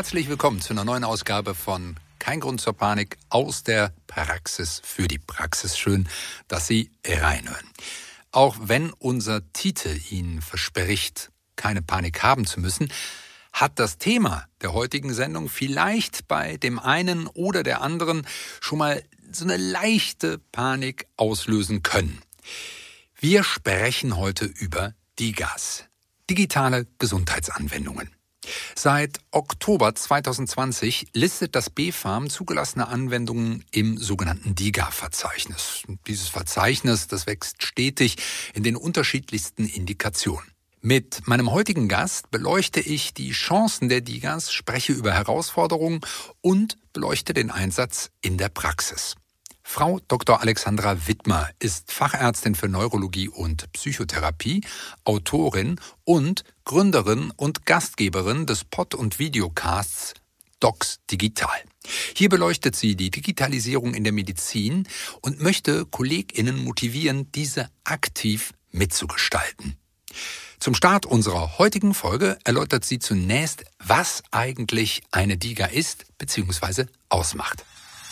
Herzlich willkommen zu einer neuen Ausgabe von Kein Grund zur Panik aus der Praxis für die Praxis. Schön, dass Sie reinhören. Auch wenn unser Titel Ihnen verspricht, keine Panik haben zu müssen, hat das Thema der heutigen Sendung vielleicht bei dem einen oder der anderen schon mal so eine leichte Panik auslösen können. Wir sprechen heute über DiGAs, digitale Gesundheitsanwendungen. Seit Oktober 2020 listet das BfArM zugelassene Anwendungen im sogenannten DiGA-Verzeichnis. Dieses Verzeichnis, das wächst stetig in den unterschiedlichsten Indikationen. Mit meinem heutigen Gast beleuchte ich die Chancen der DiGAs, spreche über Herausforderungen und beleuchte den Einsatz in der Praxis. Frau Dr. Alexandra Wittmer ist Fachärztin für Neurologie und Psychotherapie, Autorin und Gründerin und Gastgeberin des Pod- und Videocasts Docs Digital. Hier beleuchtet sie die Digitalisierung in der Medizin und möchte KollegInnen motivieren, diese aktiv mitzugestalten. Zum Start unserer heutigen Folge erläutert sie zunächst, was eigentlich eine DiGA ist bzw. ausmacht.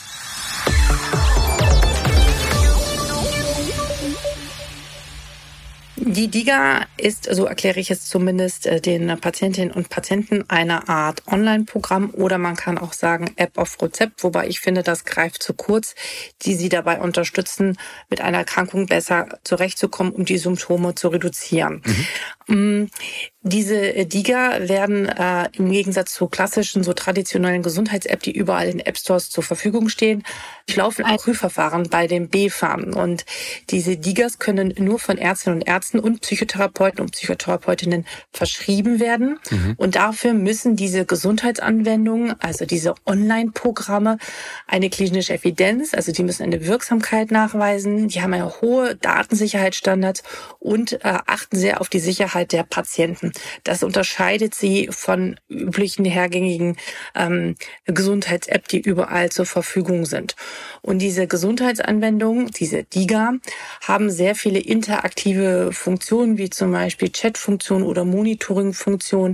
Die DiGA ist, so erkläre ich es zumindest den Patientinnen und Patienten, eine Art Online-Programm oder man kann auch sagen App auf Rezept, wobei ich finde, das greift zu kurz, die sie dabei unterstützen, mit einer Erkrankung besser zurechtzukommen, um die Symptome zu reduzieren. Diese DiGA werden im Gegensatz zu klassischen, so traditionellen Gesundheits-App, die überall in App-Stores zur Verfügung stehen, laufen ein Prüfverfahren bei dem BfArM. Und diese DiGAs können nur von Ärztinnen und Ärzten und Psychotherapeuten und Psychotherapeutinnen verschrieben werden. Und dafür müssen diese Gesundheitsanwendungen, also diese Online-Programme, eine klinische Evidenz, also die müssen eine Wirksamkeit nachweisen, die haben ja hohe Datensicherheitsstandards und achten sehr auf die Sicherheit der Patienten. Das unterscheidet sie von üblichen hergängigen Gesundheits-App, die überall zur Verfügung sind. Und diese Gesundheitsanwendungen, diese DiGA, haben sehr viele interaktive Funktionen, wie zum Beispiel Chat-Funktionen oder Monitoring-Funktionen.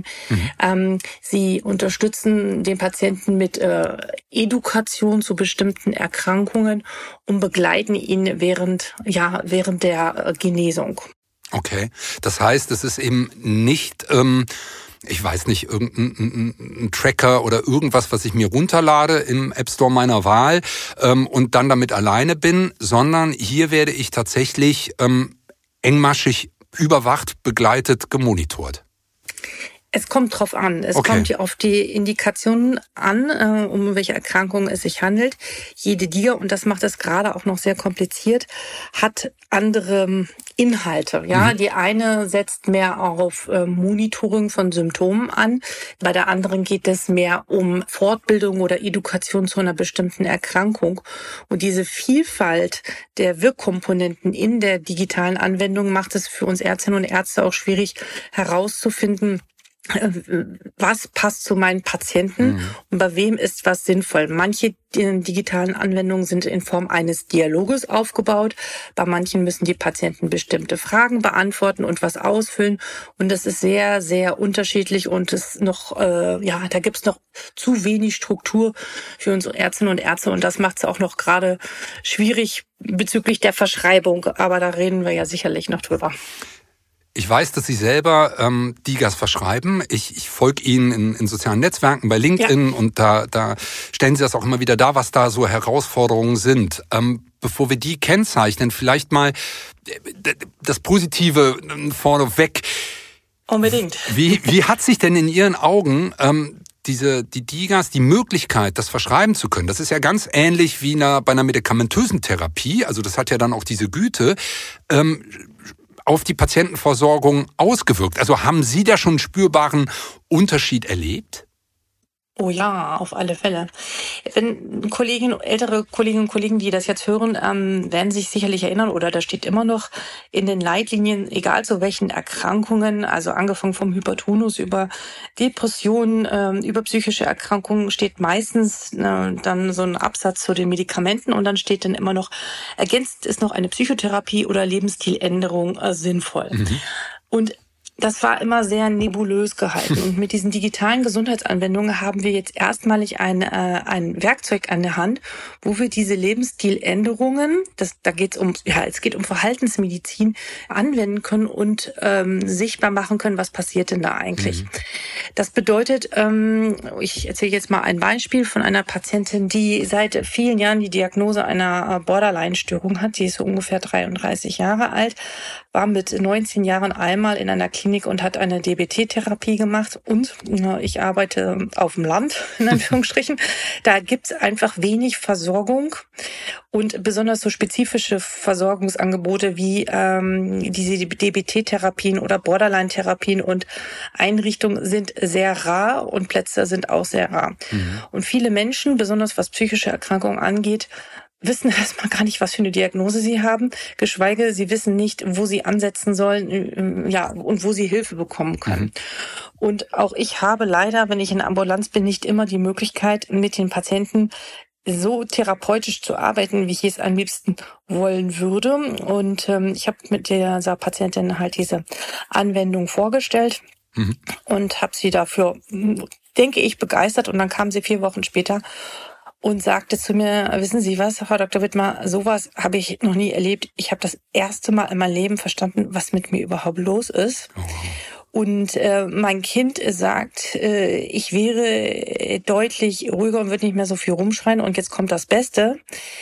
Sie unterstützen den Patienten mit Edukation zu bestimmten Erkrankungen und begleiten ihn während der Genesung. Okay, das heißt, es ist eben nicht, ich weiß nicht, irgendein Tracker oder irgendwas, was ich mir runterlade im App Store meiner Wahl und dann damit alleine bin, sondern hier werde ich tatsächlich engmaschig überwacht, begleitet, gemonitort. Es kommt drauf an. Es kommt auf die Indikationen an, um welche Erkrankungen es sich handelt. Jede DiGA, und das macht es gerade auch noch sehr kompliziert, hat andere Inhalte. Ja, die eine setzt mehr auf Monitoring von Symptomen an. Bei der anderen geht es mehr um Fortbildung oder Edukation zu einer bestimmten Erkrankung. Und diese Vielfalt der Wirkkomponenten in der digitalen Anwendung macht es für uns Ärztinnen und Ärzte auch schwierig herauszufinden, was passt zu meinen Patienten und bei wem ist was sinnvoll. Manche digitalen Anwendungen sind in Form eines Dialoges aufgebaut. Bei manchen müssen die Patienten bestimmte Fragen beantworten und was ausfüllen. Und das ist sehr, sehr unterschiedlich und es noch, da gibt es noch zu wenig Struktur für unsere Ärztinnen und Ärzte und das macht es auch noch gerade schwierig bezüglich der Verschreibung. Aber da reden wir ja sicherlich noch drüber. Ich weiß, dass Sie selber DiGAs verschreiben. Ich folge Ihnen in sozialen Netzwerken, bei LinkedIn und da stellen Sie das auch immer wieder dar, was da so Herausforderungen sind. Bevor wir die kennzeichnen, vielleicht mal das Positive vorneweg. Unbedingt. Wie hat sich denn in Ihren Augen die DiGAs, die Möglichkeit, das verschreiben zu können, das ist ja ganz ähnlich wie bei einer medikamentösen Therapie, also das hat ja dann auch diese Güte, auf die Patientenversorgung ausgewirkt? Also haben Sie da schon einen spürbaren Unterschied erlebt? Oh ja, auf alle Fälle. Wenn ältere Kolleginnen und Kollegen, die das jetzt hören, werden sich sicherlich erinnern, oder da steht immer noch in den Leitlinien, egal zu welchen Erkrankungen, also angefangen vom Hypertonus über Depressionen, über psychische Erkrankungen, steht meistens dann so ein Absatz zu den Medikamenten und dann steht dann immer noch, ergänzt ist noch eine Psychotherapie oder Lebensstiländerung sinnvoll. Und Das war immer sehr nebulös gehalten. Und mit diesen digitalen Gesundheitsanwendungen haben wir jetzt erstmalig ein Werkzeug an der Hand, wo wir diese Lebensstiländerungen, es geht um Verhaltensmedizin, anwenden können und sichtbar machen können, was passiert denn da eigentlich. Das bedeutet, ich erzähle jetzt mal ein Beispiel von einer Patientin, die seit vielen Jahren die Diagnose einer Borderline-Störung hat. Die ist so ungefähr 33 Jahre alt, war mit 19 Jahren einmal in einer Klinik und hat eine DBT-Therapie gemacht. Und ich arbeite auf dem Land, in Anführungsstrichen. Da gibt's einfach wenig Versorgung und besonders so spezifische Versorgungsangebote wie diese DBT-Therapien oder Borderline-Therapien und Einrichtungen sind sehr rar und Plätze sind auch sehr rar. Und viele Menschen, besonders was psychische Erkrankungen angeht, wissen erstmal gar nicht, was für eine Diagnose sie haben, geschweige sie wissen nicht, wo sie ansetzen sollen, und wo sie Hilfe bekommen können. Und auch ich habe leider, wenn ich in der Ambulanz bin, nicht immer die Möglichkeit, mit den Patienten so therapeutisch zu arbeiten, wie ich es am liebsten wollen würde. Und ich habe mit dieser Patientin halt diese Anwendung vorgestellt und habe sie dafür, denke ich, begeistert. Und dann kam sie 4 Wochen später und sagte zu mir, wissen Sie was, Frau Dr. Wittmer, sowas habe ich noch nie erlebt. Ich habe das erste Mal in meinem Leben verstanden, was mit mir überhaupt los ist. Und mein Kind sagt, ich wäre deutlich ruhiger und würde nicht mehr so viel rumschreien. Und jetzt kommt das Beste.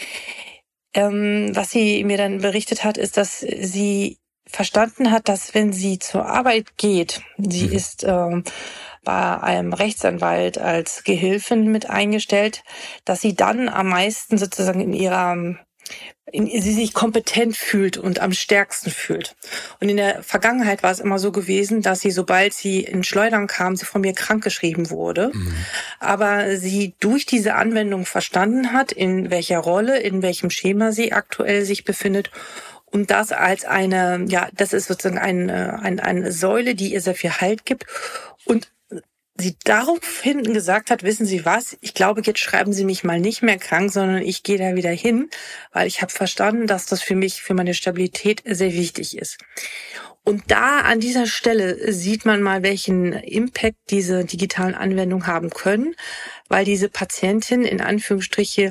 Was sie mir dann berichtet hat, ist, dass sie verstanden hat, dass wenn sie zur Arbeit geht, sie ist bei einem Rechtsanwalt als Gehilfin mit eingestellt, dass sie dann am meisten sozusagen sie sich kompetent fühlt und am stärksten fühlt. Und in der Vergangenheit war es immer so gewesen, dass sie, sobald sie in Schleudern kam, sie von mir krankgeschrieben wurde. Aber sie durch diese Anwendung verstanden hat, in welcher Rolle, in welchem Schema sie aktuell sich befindet. Und das als das ist sozusagen eine Säule, die ihr sehr viel Halt gibt. Und sie daraufhin gesagt hat, wissen Sie was, ich glaube, jetzt schreiben Sie mich mal nicht mehr krank, sondern ich gehe da wieder hin, weil ich habe verstanden, dass das für mich, für meine Stabilität sehr wichtig ist. Und da an dieser Stelle sieht man mal, welchen Impact diese digitalen Anwendungen haben können, weil diese Patientin in Anführungsstriche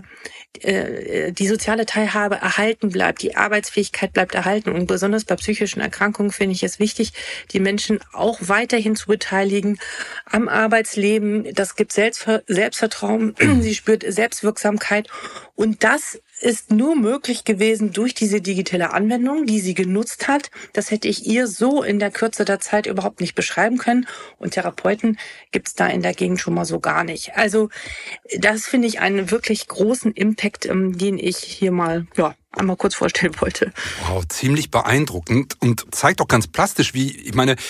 die soziale Teilhabe erhalten bleibt, die Arbeitsfähigkeit bleibt erhalten. Und besonders bei psychischen Erkrankungen finde ich es wichtig, die Menschen auch weiterhin zu beteiligen am Arbeitsleben. Das gibt Selbstvertrauen, sie spürt Selbstwirksamkeit. Und das ist nur möglich gewesen durch diese digitale Anwendung, die sie genutzt hat. Das hätte ich ihr so in der Kürze der Zeit überhaupt nicht beschreiben können. Und Therapeuten gibt es da in der Gegend schon mal so gar nicht. Also das finde ich einen wirklich großen Impact, den ich hier mal einmal kurz vorstellen wollte. Wow, ziemlich beeindruckend und zeigt auch ganz plastisch, wie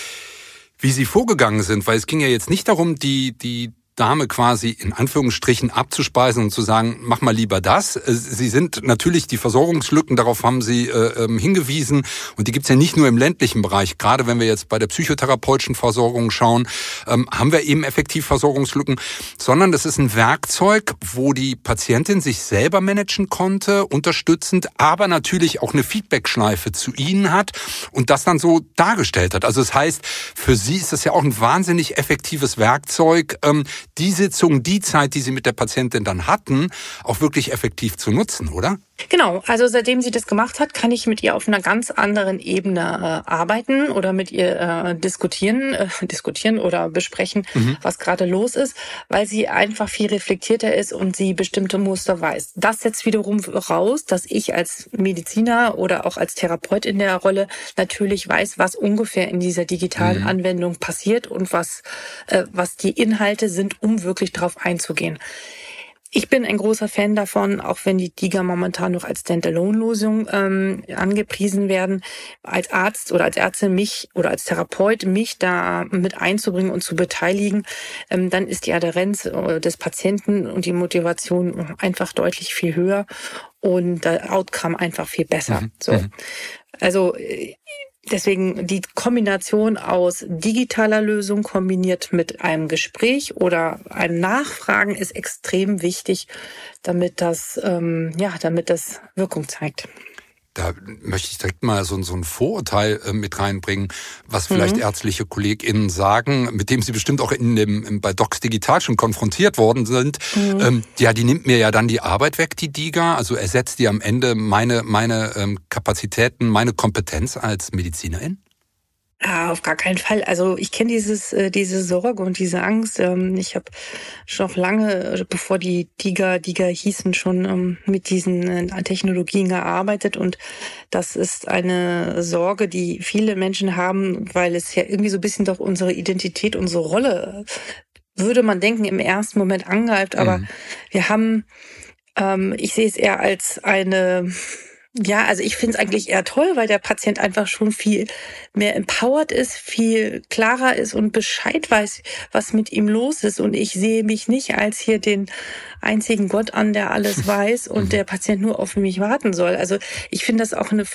Sie vorgegangen sind, weil es ging ja jetzt nicht darum, die Dame quasi in Anführungsstrichen abzuspeisen und zu sagen, mach mal lieber das. Sie sind natürlich die Versorgungslücken, darauf haben Sie hingewiesen und die gibt's ja nicht nur im ländlichen Bereich. Gerade wenn wir jetzt bei der psychotherapeutischen Versorgung schauen, haben wir eben effektiv Versorgungslücken, sondern das ist ein Werkzeug, wo die Patientin sich selber managen konnte, unterstützend, aber natürlich auch eine Feedbackschleife zu Ihnen hat und das dann so dargestellt hat. Also das heißt, für Sie ist das ja auch ein wahnsinnig effektives Werkzeug, die Sitzung, die Zeit, die Sie mit der Patientin dann hatten, auch wirklich effektiv zu nutzen, oder? Genau, also seitdem sie das gemacht hat, kann ich mit ihr auf einer ganz anderen Ebene arbeiten oder mit ihr diskutieren oder besprechen, was gerade los ist, weil sie einfach viel reflektierter ist und sie bestimmte Muster weiß. Das setzt wiederum voraus, dass ich als Mediziner oder auch als Therapeut in der Rolle natürlich weiß, was ungefähr in dieser digitalen Anwendung passiert und was die Inhalte sind, um wirklich darauf einzugehen. Ich bin ein großer Fan davon, auch wenn die DIGA momentan noch als Standalone-Lösung angepriesen werden, als Arzt oder als Ärztin mich oder als Therapeut mich da mit einzubringen und zu beteiligen, dann ist die Adhärenz des Patienten und die Motivation einfach deutlich viel höher und der Outcome einfach viel besser. Also deswegen die Kombination aus digitaler Lösung kombiniert mit einem Gespräch oder einem Nachfragen ist extrem wichtig, damit das Wirkung zeigt. Da möchte ich direkt mal so ein Vorurteil mit reinbringen, was vielleicht ärztliche KollegInnen sagen, mit dem sie bestimmt auch bei Docs Digital schon konfrontiert worden sind. Ja, die nimmt mir ja dann die Arbeit weg, die DIGA, also ersetzt die am Ende meine Kapazitäten, meine Kompetenz als Medizinerin? Ah, auf gar keinen Fall. Also ich kenne diese Sorge und diese Angst. Ich habe schon noch lange, bevor die DIGA hießen, schon mit diesen Technologien gearbeitet. Und das ist eine Sorge, die viele Menschen haben, weil es ja irgendwie so ein bisschen doch unsere Identität, unsere Rolle, würde man denken, im ersten Moment angreift. Aber wir haben, ich sehe es eher als ja, also ich finde es eigentlich eher toll, weil der Patient einfach schon viel mehr empowered ist, viel klarer ist und Bescheid weiß, was mit ihm los ist. Und ich sehe mich nicht als hier den einzigen Gott an, der alles weiß und der Patient nur auf mich warten soll. Also ich finde das auch eine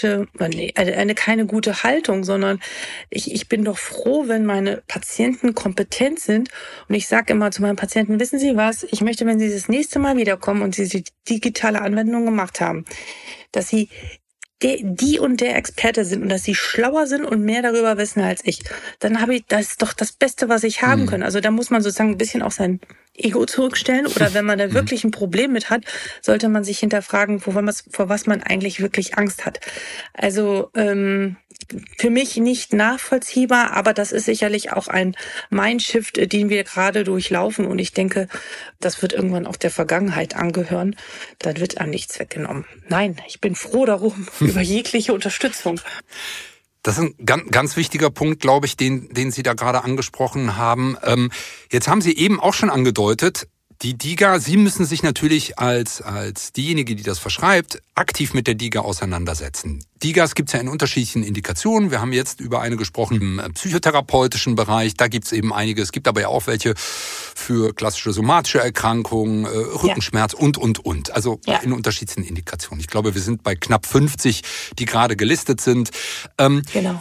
keine gute Haltung, sondern ich bin doch froh, wenn meine Patienten kompetent sind. Und ich sage immer zu meinen Patienten, wissen Sie was, ich möchte, wenn Sie das nächste Mal wiederkommen und Sie die digitale Anwendung gemacht haben, dass Sie die und der Experte sind und dass sie schlauer sind und mehr darüber wissen als ich, dann das ist doch das Beste, was ich haben kann. Also da muss man sozusagen ein bisschen auch sein Ego zurückstellen oder wenn man da wirklich ein Problem mit hat, sollte man sich hinterfragen, vor was man eigentlich wirklich Angst hat. Also für mich nicht nachvollziehbar, aber das ist sicherlich auch ein Mindshift, den wir gerade durchlaufen und ich denke, das wird irgendwann auch der Vergangenheit angehören. Dann wird einem nichts weggenommen. Nein, ich bin froh darum, über jegliche Unterstützung. Das ist ein ganz wichtiger Punkt, glaube ich, den Sie da gerade angesprochen haben. Jetzt haben Sie eben auch schon angedeutet, die DIGA, Sie müssen sich natürlich als diejenige, die das verschreibt, aktiv mit der DIGA auseinandersetzen. DIGAs gibt es ja in unterschiedlichen Indikationen. Wir haben jetzt über eine gesprochen im psychotherapeutischen Bereich. Da gibt es eben einige. Es gibt aber ja auch welche für klassische somatische Erkrankungen, Rückenschmerz und. Also in unterschiedlichen Indikationen. Ich glaube, wir sind bei knapp 50, die gerade gelistet sind. Genau.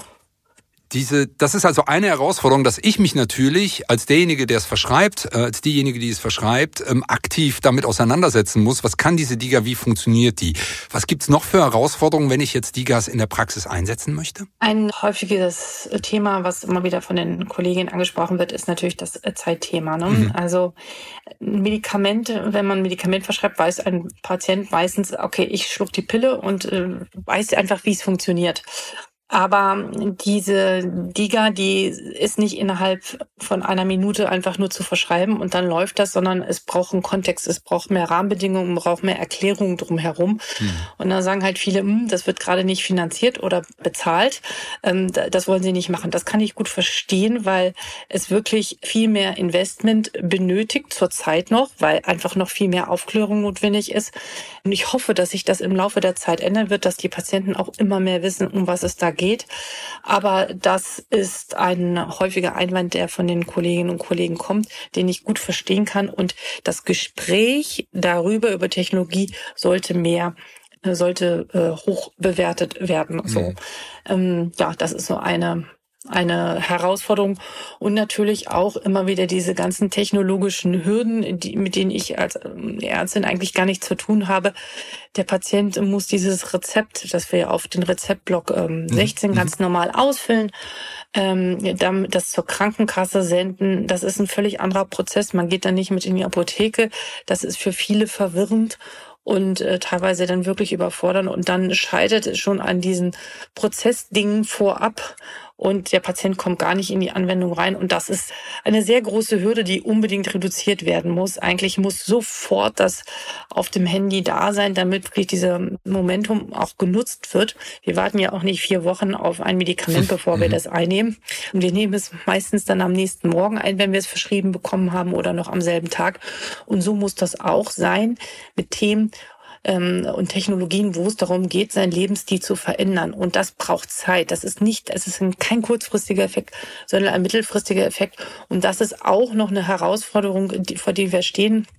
Das ist also eine Herausforderung, dass ich mich natürlich als derjenige, der es verschreibt, als diejenige, die es verschreibt, aktiv damit auseinandersetzen muss. Was kann diese DIGA, wie funktioniert die? Was gibt's noch für Herausforderungen, wenn ich jetzt DIGAs in der Praxis einsetzen möchte? Ein häufiges Thema, was immer wieder von den Kolleginnen angesprochen wird, ist natürlich das Zeitthema. Ne? Also wenn man ein Medikament verschreibt, weiß ein Patient meistens, okay, ich schluck die Pille und weiß einfach, wie es funktioniert. Aber diese DIGA, die ist nicht innerhalb von einer Minute einfach nur zu verschreiben und dann läuft das, sondern es braucht einen Kontext, es braucht mehr Rahmenbedingungen, braucht mehr Erklärungen drumherum. Und da sagen halt viele, das wird gerade nicht finanziert oder bezahlt, das wollen sie nicht machen. Das kann ich gut verstehen, weil es wirklich viel mehr Investment benötigt, zurzeit noch, weil einfach noch viel mehr Aufklärung notwendig ist. Und ich hoffe, dass sich das im Laufe der Zeit ändern wird, dass die Patienten auch immer mehr wissen, um was es da geht. Aber das ist ein häufiger Einwand, der von den Kolleginnen und Kollegen kommt, den ich gut verstehen kann. Und das Gespräch über Technologie sollte hoch bewertet werden. So, das ist so eine Herausforderung und natürlich auch immer wieder diese ganzen technologischen Hürden, mit denen ich als Ärztin eigentlich gar nichts zu tun habe. Der Patient muss dieses Rezept, das wir auf den Rezeptblock 16 ganz normal ausfüllen, dann das zur Krankenkasse senden. Das ist ein völlig anderer Prozess. Man geht dann nicht mit in die Apotheke. Das ist für viele verwirrend und teilweise dann wirklich überfordern. Und dann scheitert es schon an diesen Prozessdingen vorab und der Patient kommt gar nicht in die Anwendung rein. Und das ist eine sehr große Hürde, die unbedingt reduziert werden muss. Eigentlich muss sofort das auf dem Handy da sein, damit wirklich dieser Momentum auch genutzt wird. Wir warten ja auch nicht 4 Wochen auf ein Medikament, bevor wir das einnehmen. Und wir nehmen es meistens dann am nächsten Morgen ein, wenn wir es verschrieben bekommen haben oder noch am selben Tag. Und so muss das auch sein mit Themen und Technologien, wo es darum geht, seinen Lebensstil zu verändern. Und das braucht Zeit. Es ist kein kurzfristiger Effekt, sondern ein mittelfristiger Effekt. Und das ist auch noch eine Herausforderung, vor der wir stehen.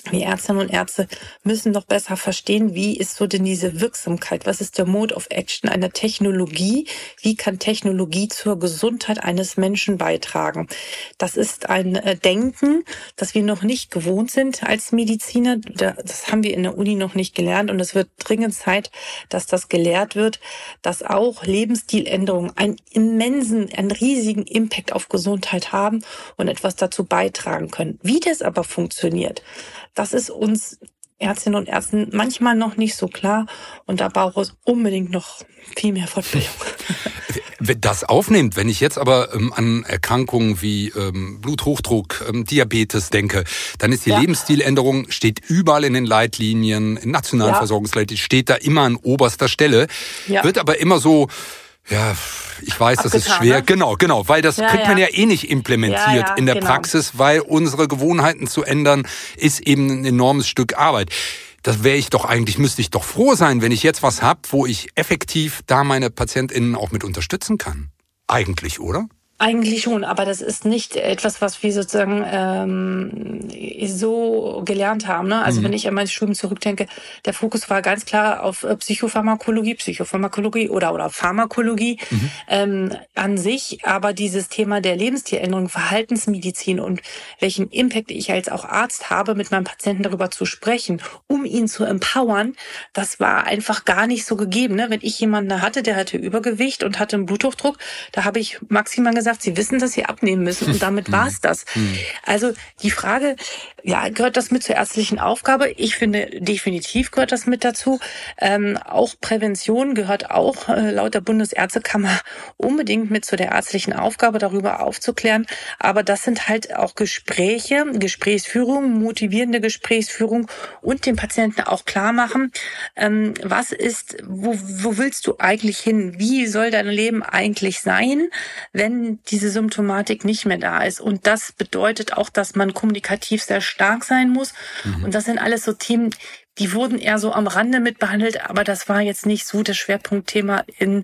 Wir Ärztinnen und Ärzte müssen doch besser verstehen, wie ist so denn diese Wirksamkeit? Was ist der Mode of Action einer Technologie? Wie kann Technologie zur Gesundheit eines Menschen beitragen? Das ist ein Denken, das wir noch nicht gewohnt sind als Mediziner. Das haben wir in der Uni noch nicht gelernt und es wird dringend Zeit, dass das gelehrt wird, dass auch Lebensstiländerungen einen riesigen Impact auf Gesundheit haben und etwas dazu beitragen können. Wie das aber funktioniert, das ist uns Ärztinnen und Ärzten manchmal noch nicht so klar und da braucht es unbedingt noch viel mehr Fortbildung. Das aufnimmt, wenn ich jetzt aber an Erkrankungen wie Bluthochdruck, Diabetes denke, dann ist die Lebensstiländerung, steht überall in den Leitlinien, in nationalen Versorgungsleitlinien, steht da immer an oberster Stelle, wird aber immer so... Ja, ich weiß, das ist schwer. Ne? Genau, weil das kriegt man ja eh nicht implementiert in der Praxis, weil unsere Gewohnheiten zu ändern, ist eben ein enormes Stück Arbeit. Das müsste ich doch froh sein, wenn ich jetzt was habe, wo ich effektiv da meine PatientInnen auch mit unterstützen kann. Eigentlich, oder? Eigentlich schon, aber das ist nicht etwas, was wir sozusagen so gelernt haben. Ne? Also wenn ich an mein Studium zurückdenke, der Fokus war ganz klar auf Psychopharmakologie oder Pharmakologie an sich. Aber dieses Thema der Lebensstiländerung, Verhaltensmedizin und welchen Impact ich als auch Arzt habe, mit meinem Patienten darüber zu sprechen, um ihn zu empowern, das war einfach gar nicht so gegeben. Ne? Wenn ich jemanden hatte, der hatte Übergewicht und hatte einen Bluthochdruck, da habe ich maximal gesagt, Sie wissen, dass Sie abnehmen müssen und damit war es das. Also die Frage, gehört das mit zur ärztlichen Aufgabe? Ich finde, definitiv gehört das mit dazu. Auch Prävention gehört auch laut der Bundesärztekammer unbedingt mit zu der ärztlichen Aufgabe, darüber aufzuklären. Aber das sind halt auch Gespräche, Gesprächsführung, motivierende Gesprächsführung und dem Patienten auch klar machen, was ist, wo willst du eigentlich hin? Wie soll dein Leben eigentlich sein, wenn diese Symptomatik nicht mehr da ist. Und das bedeutet auch, dass man kommunikativ sehr stark sein muss. Und das sind alles so Themen, die wurden eher so am Rande mit behandelt, aber das war jetzt nicht so das Schwerpunktthema im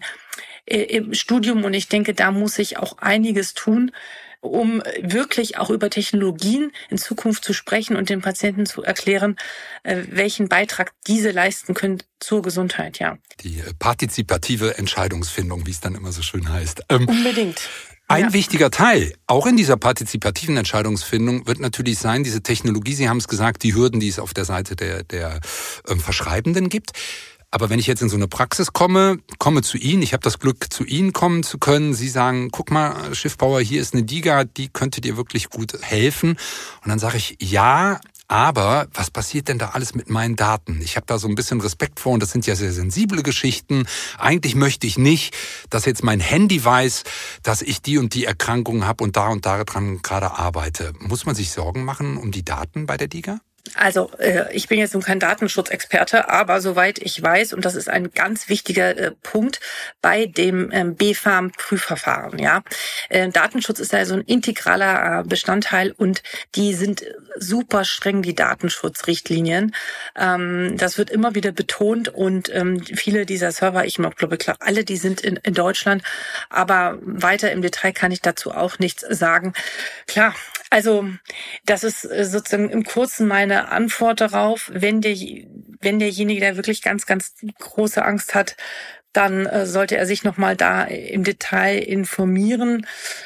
Studium. Und ich denke, da muss sich auch einiges tun, um wirklich auch über Technologien in Zukunft zu sprechen und den Patienten zu erklären, welchen Beitrag diese leisten können zur Gesundheit, Die partizipative Entscheidungsfindung, wie es dann immer so schön heißt. Unbedingt. Ein wichtiger Teil, auch in dieser partizipativen Entscheidungsfindung, wird natürlich sein, diese Technologie, Sie haben es gesagt, die Hürden, die es auf der Seite der Verschreibenden gibt. Aber wenn ich jetzt in so eine Praxis komme zu Ihnen, ich habe das Glück, zu Ihnen kommen zu können, Sie sagen, guck mal, Schiffbauer, hier ist eine DIGA, die könnte dir wirklich gut helfen. Und dann sage ich, ja, aber was passiert denn da alles mit meinen Daten? Ich habe da so ein bisschen Respekt vor und das sind ja sehr sensible Geschichten. Eigentlich möchte ich nicht, dass jetzt mein Handy weiß, dass ich die und die Erkrankung habe und daran gerade arbeite. Muss man sich Sorgen machen um die Daten bei der DIGA? Also ich bin jetzt nun kein Datenschutzexperte, aber soweit ich weiß, und das ist ein ganz wichtiger Punkt bei dem BfArM-Prüfverfahren, Datenschutz ist also ein integraler Bestandteil und die sind super streng, die Datenschutzrichtlinien. Das wird immer wieder betont und viele dieser Server, ich glaube alle, die sind in Deutschland, aber weiter im Detail kann ich dazu auch nichts sagen. Klar, also das ist sozusagen im Kurzen meine Antwort darauf. Wenn derjenige, der wirklich ganz, ganz große Angst hat, dann sollte er sich nochmal da im Detail informieren.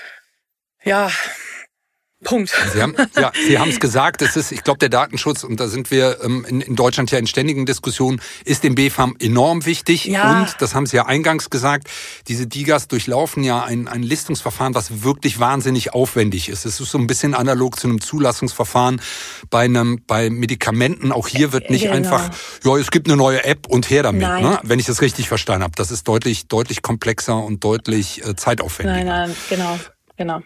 Ja, Punkt. Sie haben es gesagt, ich glaube, der Datenschutz, und da sind wir in Deutschland ja in ständigen Diskussionen, ist dem BfArM enorm wichtig. Ja. Und, das haben Sie ja eingangs gesagt, diese DIGAs durchlaufen ja ein Listungsverfahren, was wirklich wahnsinnig aufwendig ist. Es ist so ein bisschen analog zu einem Zulassungsverfahren bei Medikamenten. Auch hier wird nicht einfach, es gibt eine neue App und her damit, ne? Wenn ich das richtig verstanden habe. Das ist deutlich komplexer und deutlich zeitaufwendiger. Nein, genau.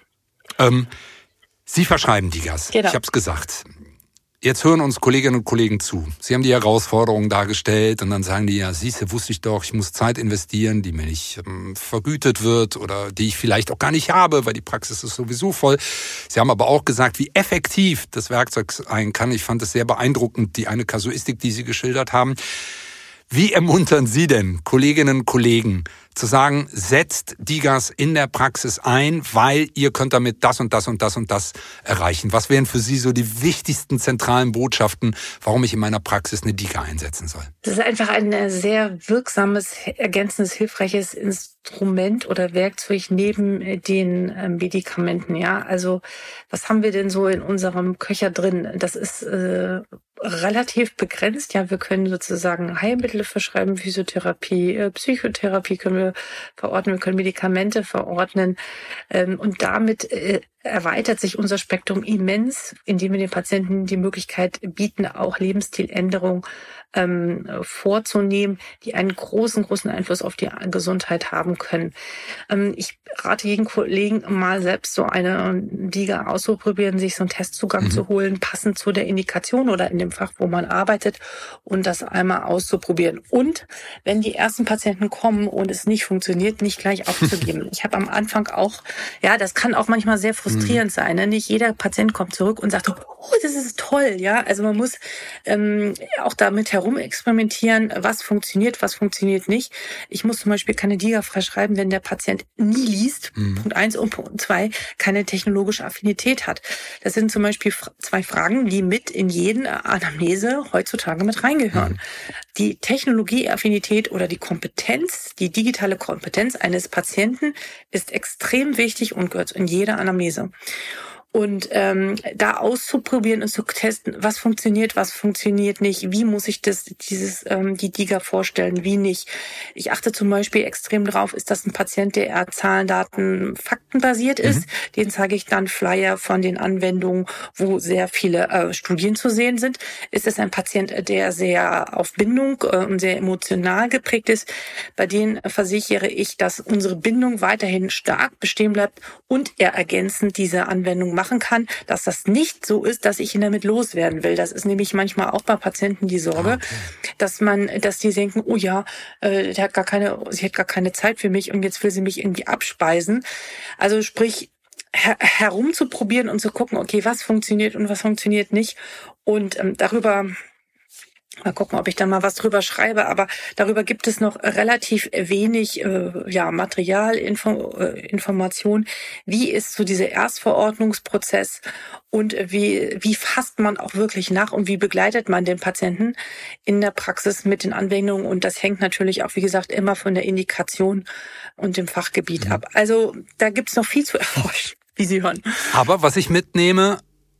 Sie verschreiben DIGAs. Genau. Ich habe es gesagt. Jetzt hören uns Kolleginnen und Kollegen zu. Sie haben die Herausforderungen dargestellt und dann sagen die, siehste, wusste ich doch, ich muss Zeit investieren, die mir nicht vergütet wird oder die ich vielleicht auch gar nicht habe, weil die Praxis ist sowieso voll. Sie haben aber auch gesagt, wie effektiv das Werkzeug sein kann. Ich fand es sehr beeindruckend, die eine Kasuistik, die Sie geschildert haben. Wie ermuntern Sie denn Kolleginnen und Kollegen zu sagen, setzt DIGAS in der Praxis ein, weil ihr könnt damit das und das und das und das erreichen? Was wären für Sie so die wichtigsten zentralen Botschaften, warum ich in meiner Praxis eine DIGA einsetzen soll? Das ist einfach ein sehr wirksames, ergänzendes, hilfreiches Instrument oder Werkzeug neben den Medikamenten. Ja, also was haben wir denn so in unserem Köcher drin? Das ist relativ begrenzt. Ja, wir können sozusagen Heilmittel verschreiben, Physiotherapie, Psychotherapie können wir verordnen, wir können Medikamente verordnen und damit erweitert sich unser Spektrum immens, indem wir den Patienten die Möglichkeit bieten, auch Lebensstiländerungen vorzunehmen, die einen großen Einfluss auf die Gesundheit haben können. Ich rate jeden Kollegen mal selbst so eine DIGA auszuprobieren, sich so einen Testzugang zu holen, passend zu der Indikation oder in dem Fach, wo man arbeitet und das einmal auszuprobieren. Und wenn die ersten Patienten kommen und es nicht funktioniert, nicht gleich aufzugeben. Ich habe am Anfang auch, ja, das kann auch manchmal sehr frustrierend sein. Ne? Nicht jeder Patient kommt zurück und sagt, oh, das ist toll. Ja, also man muss auch damit herumexperimentieren, was funktioniert nicht. Ich muss zum Beispiel keine DIGA freischreiben, wenn der Patient nie liest, Punkt 1 und Punkt 2, keine technologische Affinität hat. Das sind zum Beispiel 2 Fragen, die mit in jede Anamnese heutzutage mit reingehören. Die Technologieaffinität oder die Kompetenz, die digitale Kompetenz eines Patienten ist extrem wichtig und gehört in jede Anamnese. Und da auszuprobieren und zu testen, was funktioniert nicht, wie muss ich die DIGA vorstellen, wie nicht. Ich achte zum Beispiel extrem drauf, ist das ein Patient, der eher Zahlen, Daten, Fakten basiert ist. Den zeige ich dann Flyer von den Anwendungen, wo sehr viele Studien zu sehen sind. Ist es ein Patient, der sehr auf Bindung und sehr emotional geprägt ist? Bei denen versichere ich, dass unsere Bindung weiterhin stark bestehen bleibt und er ergänzend diese Anwendung machen kann, dass das nicht so ist, dass ich ihn damit loswerden will. Das ist nämlich manchmal auch bei Patienten die Sorge, dass die denken, oh ja, sie hat gar keine Zeit für mich und jetzt will sie mich irgendwie abspeisen. Also sprich, herumzuprobieren und zu gucken, okay, was funktioniert und was funktioniert nicht und darüber mal gucken, ob ich da mal was drüber schreibe, aber darüber gibt es noch relativ wenig Material, Information. Wie ist so dieser Erstverordnungsprozess und wie fasst man auch wirklich nach und wie begleitet man den Patienten in der Praxis mit den Anwendungen? Und das hängt natürlich auch, wie gesagt, immer von der Indikation und dem Fachgebiet ab. Also da gibt's noch viel zu erforschen, wie Sie hören. Aber was ich mitnehme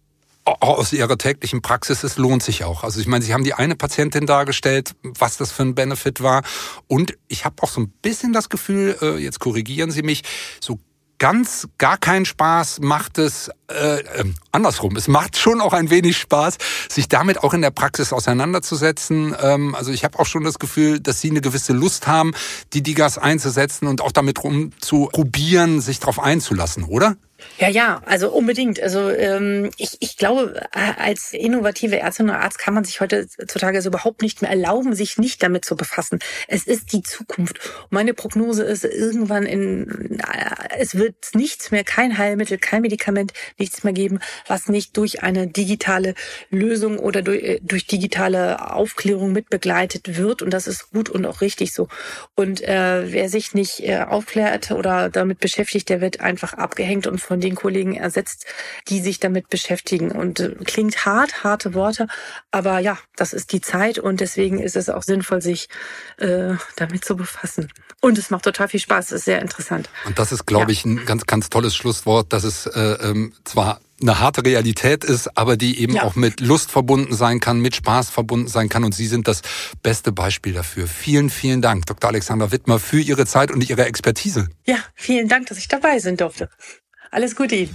aus Ihrer täglichen Praxis, es lohnt sich auch. Also ich meine, Sie haben die eine Patientin dargestellt, was das für ein Benefit war. Und ich habe auch so ein bisschen das Gefühl, jetzt korrigieren Sie mich, so ganz gar keinen Spaß macht es andersrum. Es macht schon auch ein wenig Spaß, sich damit auch in der Praxis auseinanderzusetzen. Also ich habe auch schon das Gefühl, dass Sie eine gewisse Lust haben, die DIGAS einzusetzen und auch damit rumzuprobieren, sich darauf einzulassen, oder? Ja, also unbedingt. Also ich glaube, als innovative Ärztin oder Arzt kann man sich heutzutage so überhaupt nicht mehr erlauben, sich nicht damit zu befassen. Es ist die Zukunft. Meine Prognose ist, irgendwann es wird nichts mehr, kein Heilmittel, kein Medikament, nichts mehr geben, was nicht durch eine digitale Lösung oder durch digitale Aufklärung mit begleitet wird. Und das ist gut und auch richtig so. Und wer sich nicht aufklärt oder damit beschäftigt, der wird einfach abgehängt und von den Kollegen ersetzt, die sich damit beschäftigen. Und klingt harte Worte, aber ja, das ist die Zeit und deswegen ist es auch sinnvoll, sich damit zu befassen. Und es macht total viel Spaß, es ist sehr interessant. Und das ist, glaube ich, ein ganz, ganz tolles Schlusswort, dass es zwar eine harte Realität ist, aber die eben auch mit Lust verbunden sein kann, mit Spaß verbunden sein kann. Und Sie sind das beste Beispiel dafür. Vielen, vielen Dank, Dr. Alexandra Wittmer, für Ihre Zeit und Ihre Expertise. Ja, vielen Dank, dass ich dabei sein durfte. Alles Gute Ihnen.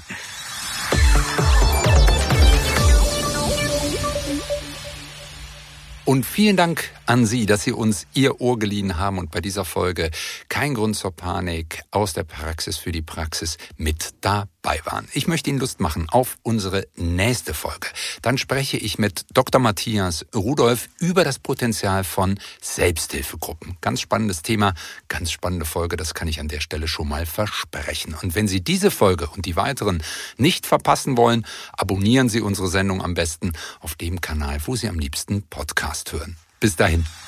Und vielen Dank an Sie, dass Sie uns Ihr Ohr geliehen haben und bei dieser Folge Kein Grund zur Panik aus der Praxis für die Praxis mit dabei waren. Ich möchte Ihnen Lust machen auf unsere nächste Folge. Dann spreche ich mit Dr. Matthias Rudolph über das Potenzial von Selbsthilfegruppen. Ganz spannendes Thema, ganz spannende Folge, das kann ich an der Stelle schon mal versprechen. Und wenn Sie diese Folge und die weiteren nicht verpassen wollen, abonnieren Sie unsere Sendung am besten auf dem Kanal, wo Sie am liebsten Podcast hören. Bis dahin.